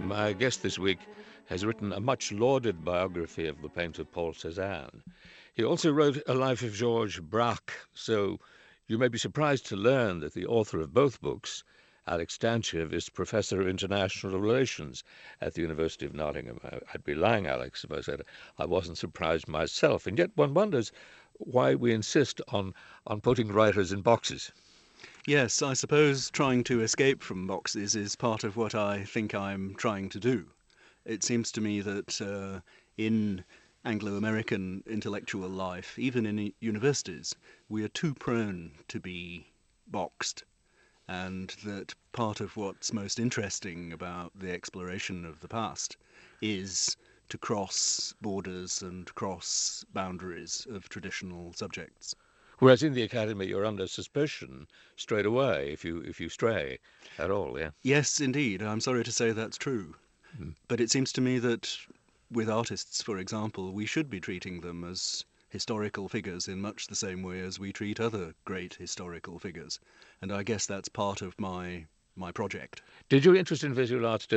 My guest this week has written a much lauded biography of the painter Paul Cézanne. He also wrote A Life of Georges Braque, so you may be surprised to learn that the author of both books, Alex Stanchev, is Professor of International Relations at the University of Nottingham. I'd be lying, Alex, if I said I wasn't surprised myself. And yet one wonders why we insist on putting writers in boxes. Yes, I suppose trying to escape from boxes is part of what I think I'm trying to do. It seems to me that in Anglo-American intellectual life, even in universities, we are too prone to be boxed, and that part of what's most interesting about the exploration of the past is to cross borders and cross boundaries of traditional subjects. Whereas in the academy, you're under suspicion straight away if you stray at all. Yeah. Yes, indeed. I'm sorry to say that's true. Mm. But it seems to me that with artists, for example, we should be treating them as historical figures in much the same way as we treat other great historical figures. And I guess that's part of my project. Did your interest in visual arts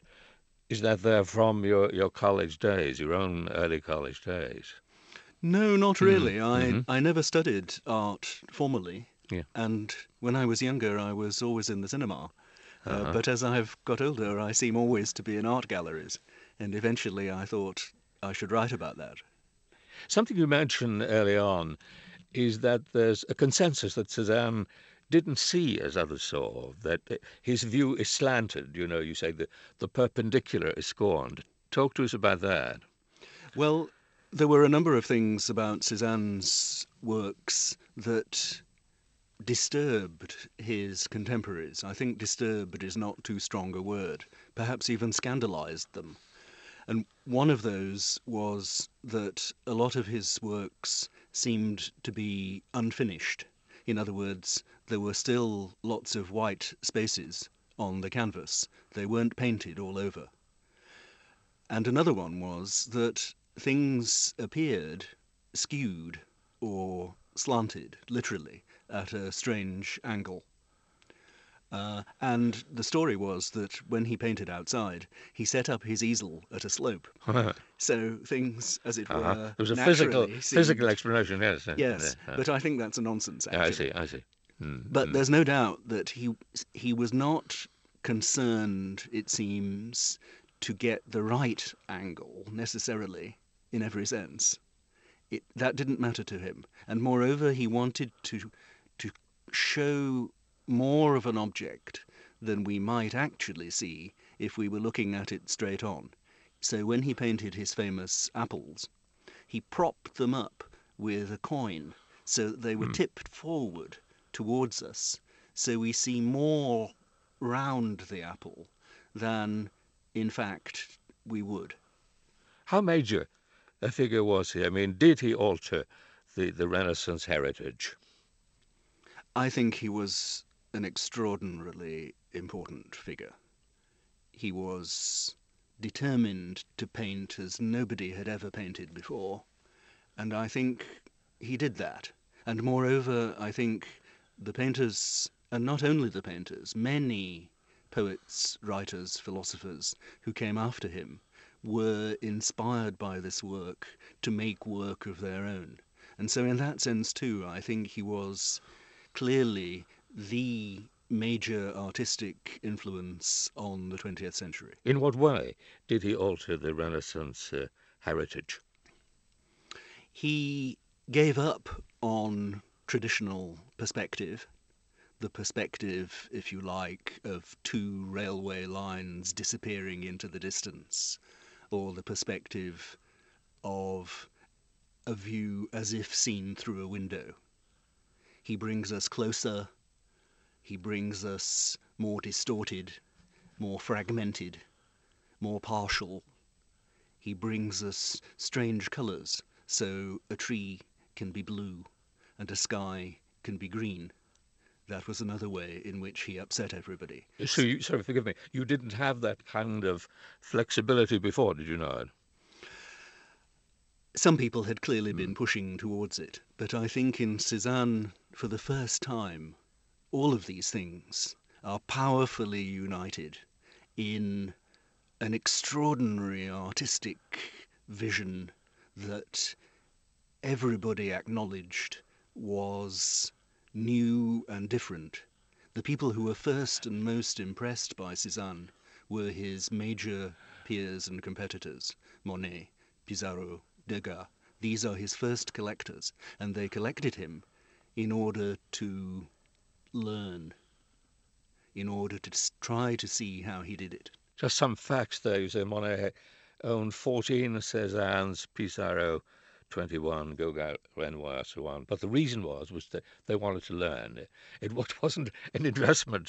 is that there from your college days, your own early college days? No, not Mm. really. Hmm. I never studied art formally. Yeah. And when I was younger, I was always in the cinema. Uh-huh. But as I've got older, I seem always to be in art galleries. And eventually I thought I should write about that. Something you mentioned early on is that there's a consensus that Cézanne didn't see as others saw, that his view is slanted. You say the perpendicular is scorned. Talk to us about that. Well, there were a number of things about Cézanne's works that disturbed his contemporaries. I think disturbed is not too strong a word, perhaps even scandalized them. And one of those was that a lot of his works seemed to be unfinished. In other words, there were still lots of white spaces on the canvas. They weren't painted all over. And another one was that things appeared skewed or slanted, literally, at a strange angle. And the story was that when he painted outside, he set up his easel at a slope. So things, as it Uh-huh. were, There was a naturally physical seemed. explanation, yes. Yes, but I think that's a nonsense, Yeah, I see, actually. I see. But Mm-hmm. there's no doubt that he was not concerned, it seems, to get the right angle necessarily in every sense. That didn't matter to him, and moreover, he wanted to show more of an object than we might actually see if we were looking at it straight on. So when he painted his famous apples, he propped them up with a coin so that they were Mm. tipped forward towards us, so we see more round the apple than, in fact, we would. How major a figure was he? I mean, did he alter the Renaissance heritage? I think he was an extraordinarily important figure. He was determined to paint as nobody had ever painted before, and I think he did that. And moreover, I think the painters, and not only the painters, many poets, writers, philosophers who came after him were inspired by this work to make work of their own. And so in that sense too, I think he was clearly the major artistic influence on the 20th century. In what way did he alter the Renaissance heritage? He gave up on traditional perspective, the perspective, if you like, of two railway lines disappearing into the distance, or the perspective of a view as if seen through a window. He brings us closer, he brings us more distorted, more fragmented, more partial. He brings us strange colours, so a tree can be blue and a sky can be green. That was another way in which he upset everybody. So sorry, forgive me, you didn't have that kind of flexibility before, did you know? Some people had clearly Mm. been pushing towards it, but I think in Cézanne, for the first time, all of these things are powerfully united in an extraordinary artistic vision that everybody acknowledged was new and different. The people who were first and most impressed by Cézanne were his major peers and competitors, Monet, Pissarro, Degas. These are his first collectors, and they collected him in order to learn, in order to try to see how he did it. Just some facts there. You say Monet owned 14 Cézannes, Pissarro 21, Gauguin, Renoir, so on. But the reason was that they wanted to learn. It wasn't an investment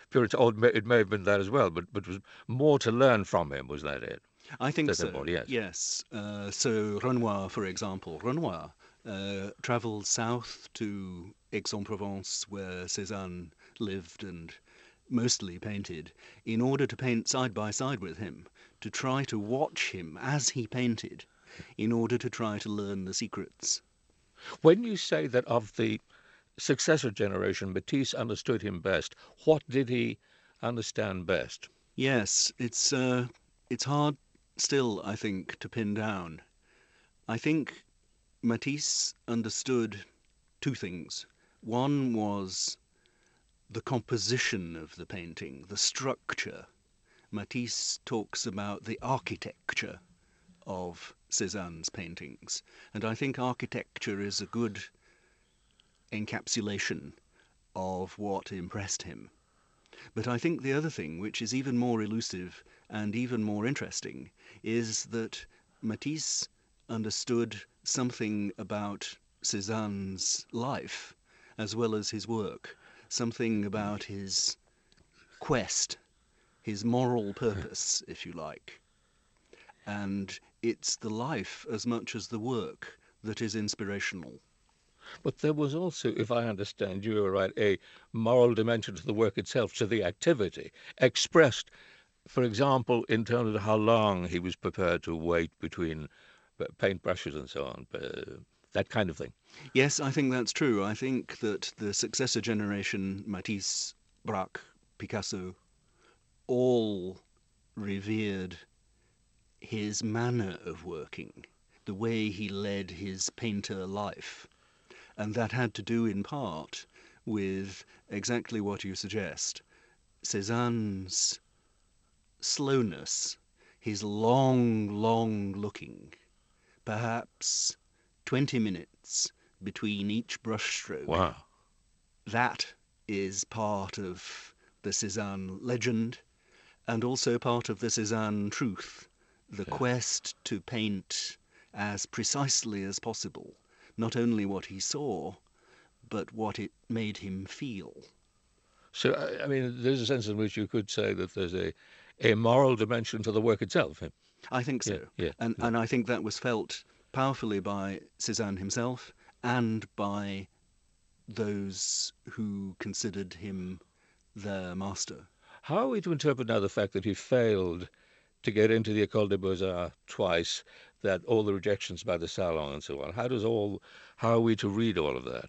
it may have been that as well, but it was more to learn from him. Was that it? I think That so. important, yes. Yes. So Renoir, for example, Renoir travelled south to Aix-en-Provence, where Cézanne lived and mostly painted, in order to paint side by side with him, to try to watch him as he painted, in order to try to learn the secrets. When you say that of the successor generation, Matisse understood him best, what did he understand best? Yes, it's hard still, I think, to pin down. I think Matisse understood two things. One was the composition of the painting, the structure. Matisse talks about the architecture of Cézanne's paintings, and I think architecture is a good encapsulation of what impressed him. But I think the other thing, which is even more elusive and even more interesting, is that Matisse understood something about Cézanne's life as well as his work, something about his quest, his moral purpose, if you like. And it's the life as much as the work that is inspirational. But there was also, if I understand you are right, a moral dimension to the work itself, to the activity, expressed, for example, in terms of how long he was prepared to wait between paintbrushes and so on, that kind of thing. Yes, I think that's true. I think that the successor generation, Matisse, Braque, Picasso, all revered his manner of working, the way he led his painter life. And that had to do in part with exactly what you suggest. Cézanne's slowness, his long looking, perhaps 20 minutes between each brushstroke. Wow. That is part of the Cézanne legend and also part of the Cézanne truth, the quest to paint as precisely as possible, not only what he saw, but what it made him feel. So, I mean, there's a sense in which you could say that there's a moral dimension to the work itself. I think so. Yeah. And I think that was felt powerfully by Cézanne himself and by those who considered him their master. How are we to interpret now the fact that he failed to get into the École des Beaux-Arts twice, that all the rejections by the Salon and so on? How are we to read all of that?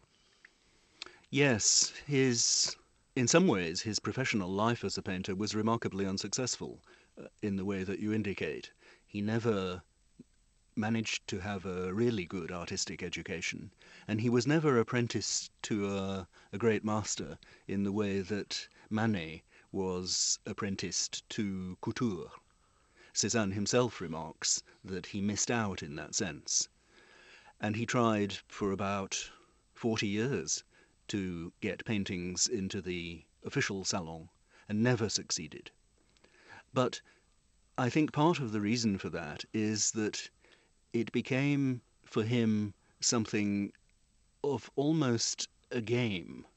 Yes, in some ways, his professional life as a painter was remarkably unsuccessful in the way that you indicate. He never managed to have a really good artistic education, and he was never apprenticed to a great master in the way that Manet was apprenticed to Couture. Cézanne himself remarks that he missed out in that sense. And he tried for about 40 years to get paintings into the official salon and never succeeded. But I think part of the reason for that is that it became for him something of almost a game.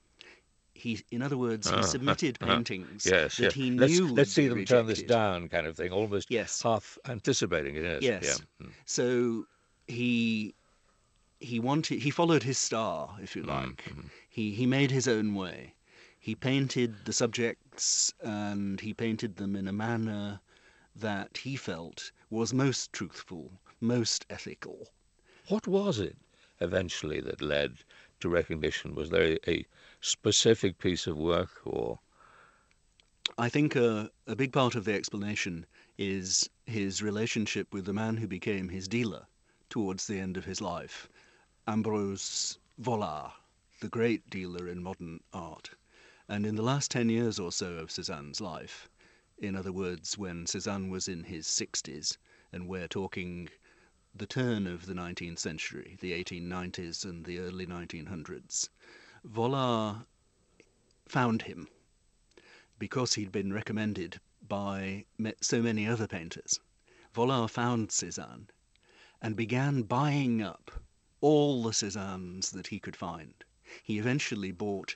In other words, he submitted paintings that he knew Let's see them rejected. turn this down, kind of thing, almost half anticipating it. Yes. Yeah. So he followed his star, if you like. He made his own way. He painted the subjects, and he painted them in a manner that he felt was most truthful, most ethical. What was it eventually that led to recognition? Was there a specific piece of work, or? I think a big part of the explanation is his relationship with the man who became his dealer towards the end of his life, Ambrose Vollard, the great dealer in modern art. And in the last 10 years or so of Cézanne's life, in other words, when Cézanne was in his 60s, and we're talking the turn of the 19th century, the 1890s and the early 1900s, Vollard found him because he'd been recommended by so many other painters. Vollard found Cézanne and began buying up all the Cézannes that he could find. He eventually bought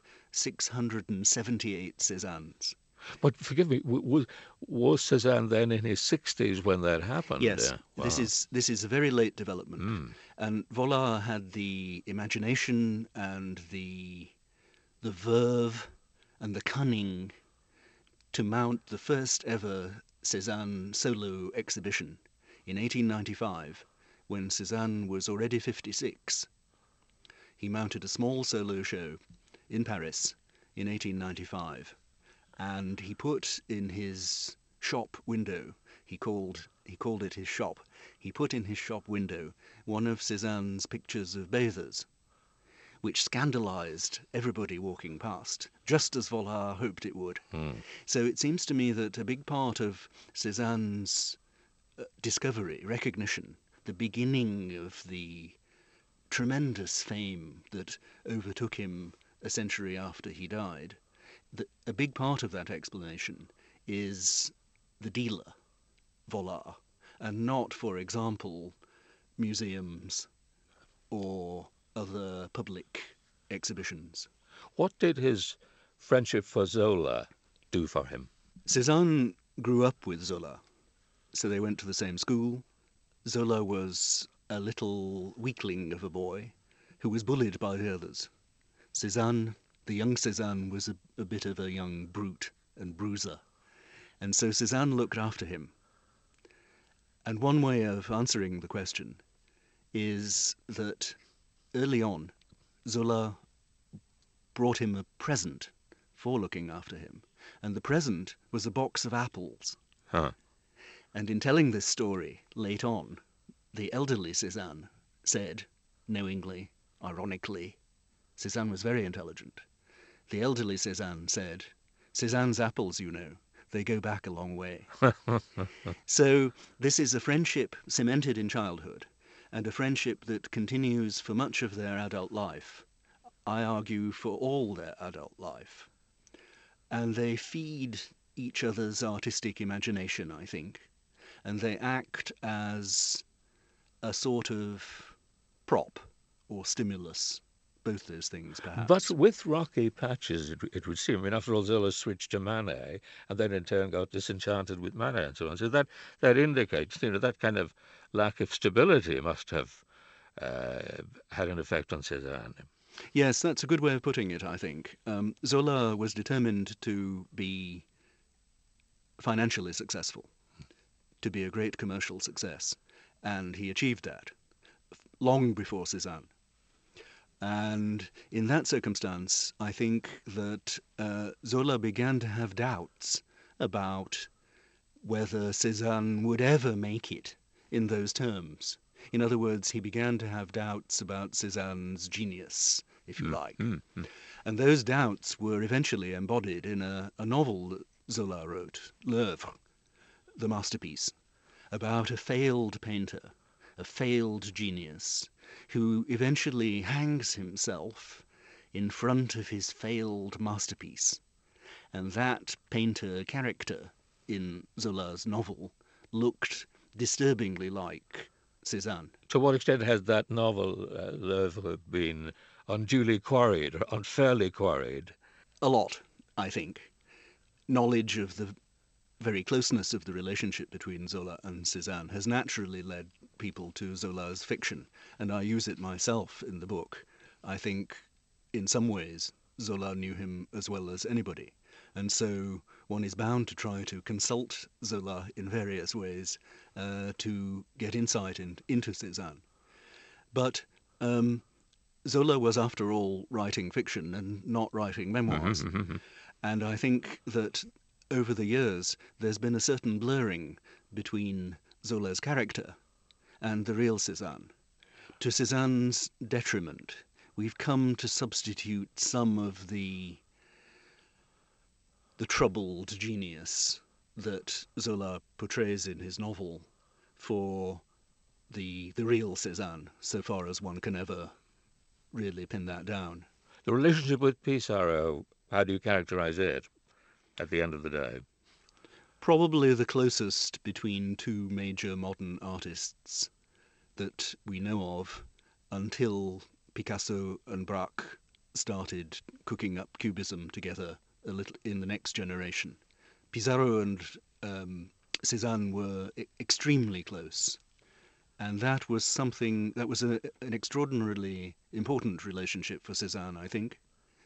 678 Cézannes. But forgive me, was Cézanne then in his 60s when that happened? Yes, Yeah. Wow. this is a very late development. And Vollard had the imagination and the verve and the cunning to mount the first ever Cézanne solo exhibition in 1895, when Cézanne was already 56. He mounted a small solo show in Paris in 1895, and he put in his shop window, he called it his shop, he put in his shop window one of Cézanne's pictures of bathers, which scandalized everybody walking past, just as Vollard hoped it would. So it seems to me that a big part of Cézanne's discovery, recognition, the beginning of the tremendous fame that overtook him a century after he died, a big part of that explanation is the dealer, Vollard, and not, for example, museums or other public exhibitions. What did his friendship for Zola do for him? Cézanne grew up with Zola, so they went to the same school. Zola was a little weakling of a boy who was bullied by the others. Cézanne, the young Cézanne, was a bit of a young brute and bruiser, and so Cézanne looked after him. And one way of answering the question is that early on, Zola brought him a present for looking after him, and the present was a box of apples. And in telling this story late on, the elderly Cézanne said, knowingly, ironically, Cézanne was very intelligent. The elderly Cézanne said, Cézanne's apples, you know, they go back a long way. So this is a friendship cemented in childhood, and a friendship that continues for much of their adult life. I argue for all their adult life. And they feed each other's artistic imagination, I think, and they act as a sort of prop or stimulus, both those things perhaps. But with rocky patches, it would seem, I mean, after all, Zola switched to Manet, and then in turn got disenchanted with Manet and so on. So that indicates, that kind of lack of stability must have had an effect on Cézanne. Yes, that's a good way of putting it, I think. Zola was determined to be financially successful, to be a great commercial success, and he achieved that long before Cézanne. And in that circumstance, I think that Zola began to have doubts about whether Cézanne would ever make it in those terms. In other words, he began to have doubts about Cézanne's genius, if you like. And those doubts were eventually embodied in a novel that Zola wrote, L'Œuvre, The Masterpiece, about a failed painter, a failed genius, who eventually hangs himself in front of his failed masterpiece. And that painter character in Zola's novel looked disturbingly like Cézanne. To what extent has that novel, L'Œuvre, been unduly quarried or unfairly quarried? A lot, I think. Knowledge of the very closeness of the relationship between Zola and Cézanne has naturally led people to Zola's fiction, and I use it myself in the book. I think in some ways Zola knew him as well as anybody, and so one is bound to try to consult Zola in various ways to get insight into Cézanne. But Zola was, after all, writing fiction and not writing memoirs. And I think that over the years, there's been a certain blurring between Zola's character and the real Cézanne. To Cézanne's detriment, we've come to substitute some of the troubled genius that Zola portrays in his novel for the real Cézanne, so far as one can ever really pin that down. The relationship with Pissarro, how do you characterize it at the end of the day? Probably the closest between two major modern artists that we know of until Picasso and Braque started cooking up Cubism together a little in the next generation. Pissarro and Cézanne were extremely close, and that was something that was an extraordinarily important relationship for Cézanne, I think,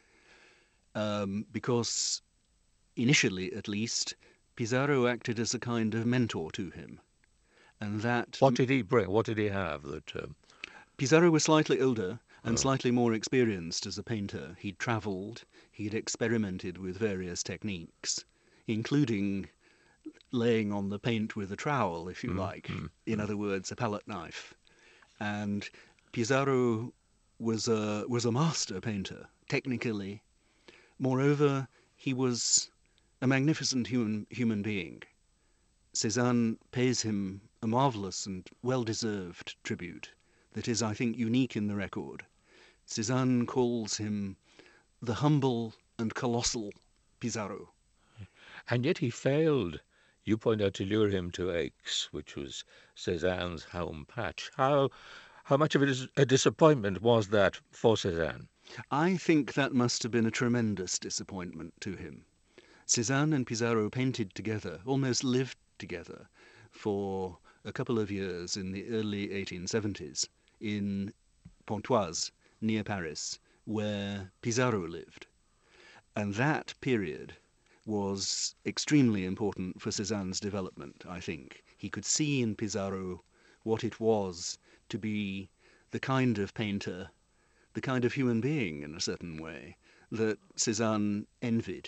because initially, at least, Pissarro acted as a kind of mentor to him, and that. What did he bring? What did he have that? Pissarro was slightly older and slightly more experienced as a painter. He'd travelled, he'd experimented with various techniques, including laying on the paint with a trowel, if you like, in other words, a palette knife. And Pissarro was a master painter, technically. Moreover, he was a magnificent human being. Cézanne pays him a marvellous and well-deserved tribute that is, I think, unique in the record. Cézanne calls him the humble and colossal Pissarro. And yet he failed, you point out, to lure him to Aix, which was Cézanne's home patch. How much of it is a disappointment was that for Cézanne? I think that must have been a tremendous disappointment to him. Cézanne and Pissarro painted together, almost lived together, for a couple of years in the early 1870s in Pontoise, near Paris, where Pissarro lived. And that period was extremely important for Cézanne's development, I think. He could see in Pissarro what it was to be the kind of painter, the kind of human being, in a certain way, that Cézanne envied.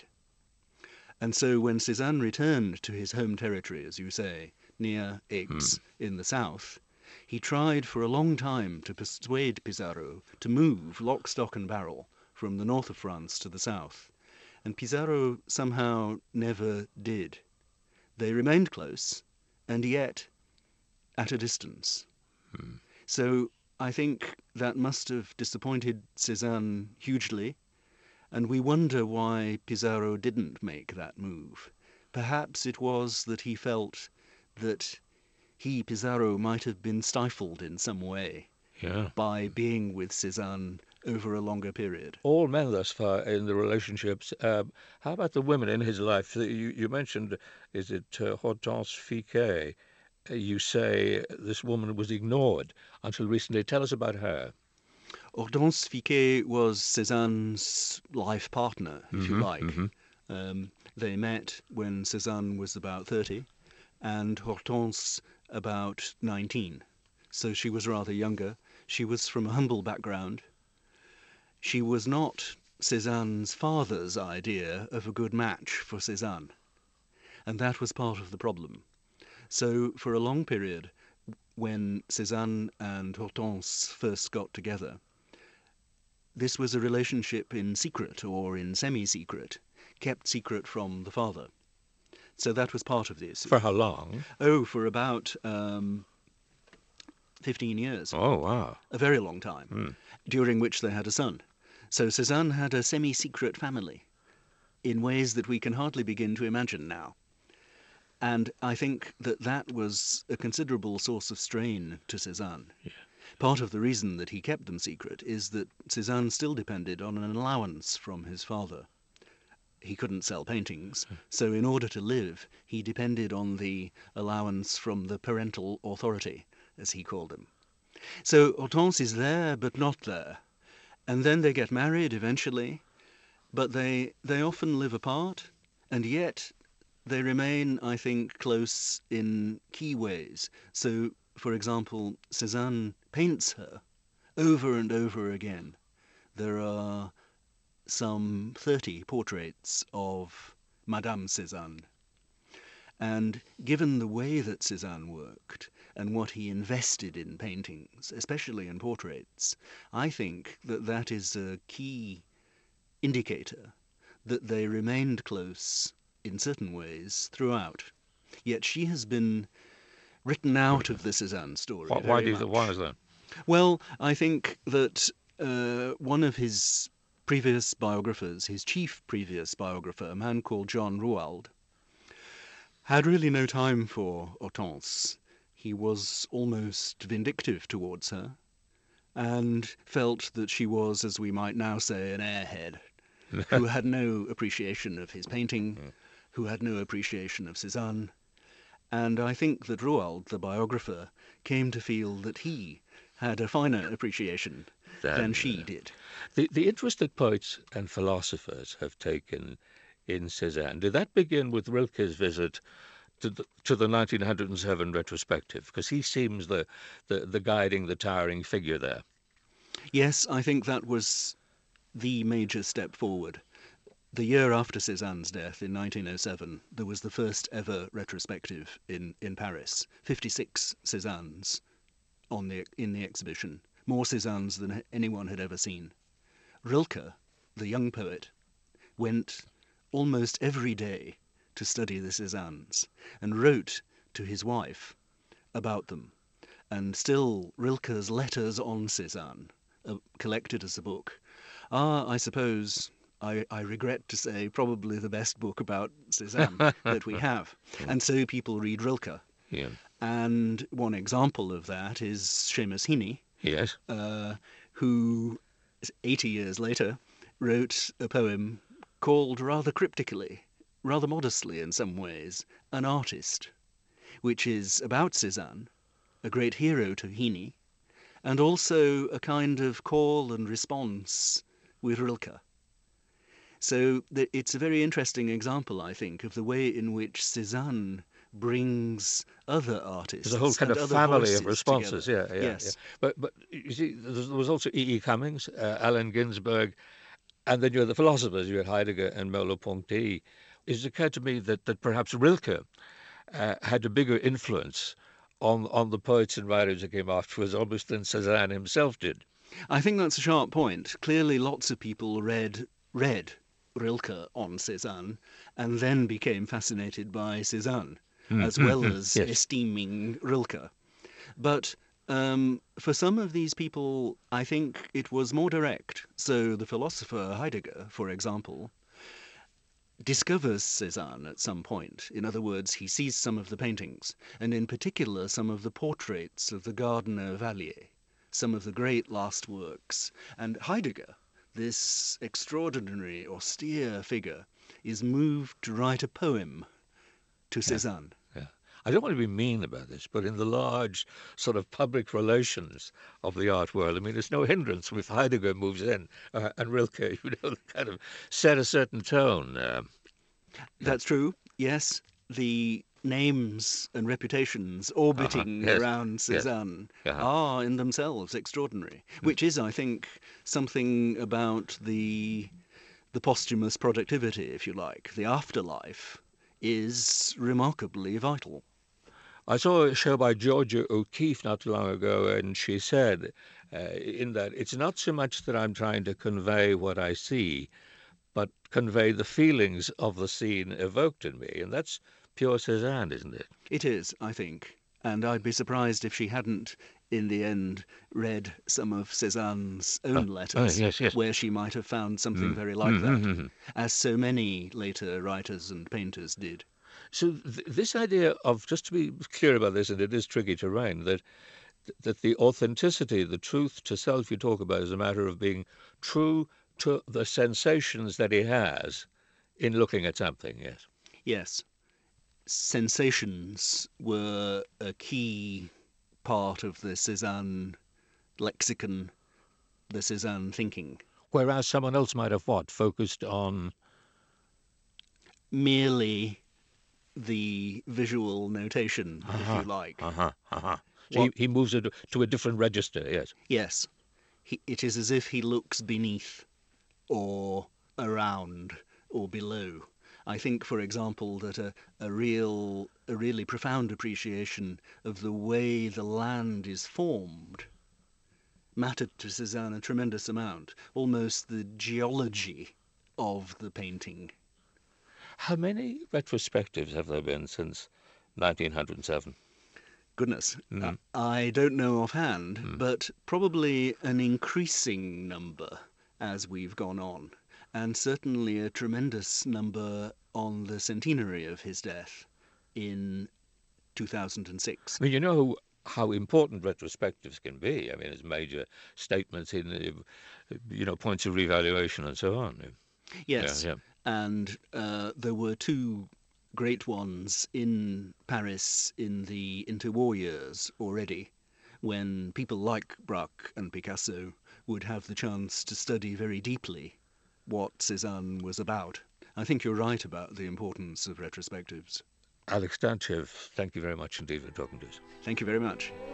And so when Cézanne returned to his home territory, as you say, near Aix in the south, he tried for a long time to persuade Pissarro to move lock, stock and barrel from the north of France to the south. And Pissarro somehow never did. They remained close, and yet at a distance. So I think that must have disappointed Cézanne hugely, and we wonder why Pissarro didn't make that move. Perhaps it was that he felt that he, Pissarro, might have been stifled in some way by being with Cézanne over a longer period. All men thus far in the relationships. How about the women in his life? You mentioned, is it Hortense Fiquet? You say this woman was ignored until recently. Tell us about her. Hortense Fiquet was Cézanne's life partner, if you like. They met when Cézanne was about 30 and Hortense about 19. So she was rather younger. She was from a humble background. She was not Cézanne's father's idea of a good match for Cézanne. And that was part of the problem. So for a long period, when Cézanne and Hortense first got together, this was a relationship in secret or in semi-secret, kept secret from the father. So that was part of the issue. For how long? Oh, for about 15 years. Oh, wow. A very long time, during which they had a son. So Cézanne had a semi-secret family in ways that we can hardly begin to imagine now. And I think that that was a considerable source of strain to Cézanne. Yeah. Part of the reason that he kept them secret is that Cézanne still depended on an allowance from his father. He couldn't sell paintings, so in order to live, he depended on the allowance from the parental authority, as he called them. So Hortense is there, but not there. And then they get married eventually, but they often live apart, and yet they remain, I think, close in key ways. So, for example, Cézanne paints her over and over again. There are some 30 portraits of Madame Cézanne. And given the way that Cézanne worked and what he invested in paintings, especially in portraits, I think that that is a key indicator that they remained close in certain ways throughout. Yet she has been written out of the Cézanne story Why very much. why is that? Well, I think that one of his previous biographers, his chief previous biographer, a man called John Rouault, had really no time for Hortense. He was almost vindictive towards her and felt that she was, as we might now say, an airhead who had no appreciation of his painting, who had no appreciation of Cézanne. And I think that Rouault, the biographer, came to feel that he had a finer appreciation than she did. The interest that poets and philosophers have taken in Cézanne, did that begin with Rilke's visit to the 1907 retrospective? Because he seems the guiding, the towering figure there. Yes, I think that was the major step forward. The year after Cézanne's death, in 1907, there was the first ever retrospective in Paris. 56 Cézannes in the exhibition, more Cézannes than anyone had ever seen. Rilke, the young poet, went almost every day to study the Cézannes and wrote to his wife about them. And still Rilke's letters on Cézanne, collected as a book, are, I suppose, I regret to say, probably the best book about Cézanne that we have. And so people read Rilke. Yeah. And one example of that is Seamus Heaney, Yes. who 80 years later wrote a poem called rather cryptically, rather modestly in some ways, An Artist, which is about Cézanne, a great hero to Heaney, and also a kind of call and response with Rilke. So it's a very interesting example, I think, of the way in which Cézanne brings other artists. There's a whole kind and of other family of voices responses. together. Yeah. Yes. But you see, there was also E. E. Cummings, Allen Ginsberg, and then you had the philosophers. You had Heidegger and Merleau-Ponty. It's occurred to me that perhaps Rilke had a bigger influence on the poets and writers that came afterwards, almost than Cézanne himself did. I think that's a sharp point. Clearly, lots of people read Rilke on Cézanne and then became fascinated by Cézanne, as well as Yes. esteeming Rilke. But for some of these people, I think it was more direct. So the philosopher Heidegger, for example, discovers Cézanne at some point. In other words, he sees some of the paintings, and in particular some of the portraits of the gardener Vallier, some of the great last works. And Heidegger, this extraordinary, austere figure, is moved to write a poem to Cézanne. Yeah. I don't want to be mean about this, but in the large sort of public relations of the art world, I mean, there's no hindrance if Heidegger moves in and Rilke, kind of set a certain tone. That's true, yes. The names and reputations orbiting Yes. around Cézanne Yes. are in themselves extraordinary, which is, I think, something about the posthumous productivity, if you like. The afterlife is remarkably vital. I saw a show by Georgia O'Keeffe not too long ago, and she said in that it's not so much that I'm trying to convey what I see, but convey the feelings of the scene evoked in me. And that's pure Cézanne, isn't it? It is, I think. And I'd be surprised if she hadn't, in the end, read some of Cézanne's own letters, yes. where she might have found something very like that, as so many later writers and painters did. So this idea of, just to be clear about this, and it is tricky terrain, that the authenticity, the truth to self you talk about is a matter of being true to the sensations that he has in looking at something, yes. Yes. Sensations were a key part of the Cézanne lexicon, the Cézanne thinking. Whereas someone else might have focused on merely the visual notation, if you like. So he moves it to a different register, yes. Yes. It is as if he looks beneath or around or below. I think, for example, that a really profound appreciation of the way the land is formed mattered to Cézanne a tremendous amount, almost the geology of the painting. How many retrospectives have there been since 1907? Goodness, Mm. I don't know offhand, but probably an increasing number as we've gone on, and certainly a tremendous number on the centenary of his death in 2006. I mean, you know how important retrospectives can be. I mean, as major statements in, points of revaluation and so on. Yeah, Yes, yeah. and there were two great ones in Paris in the interwar years already, when people like Braque and Picasso would have the chance to study very deeply what Cézanne was about. I think you're right about the importance of retrospectives. Alex Dantchev, thank you very much indeed for talking to us. Thank you very much.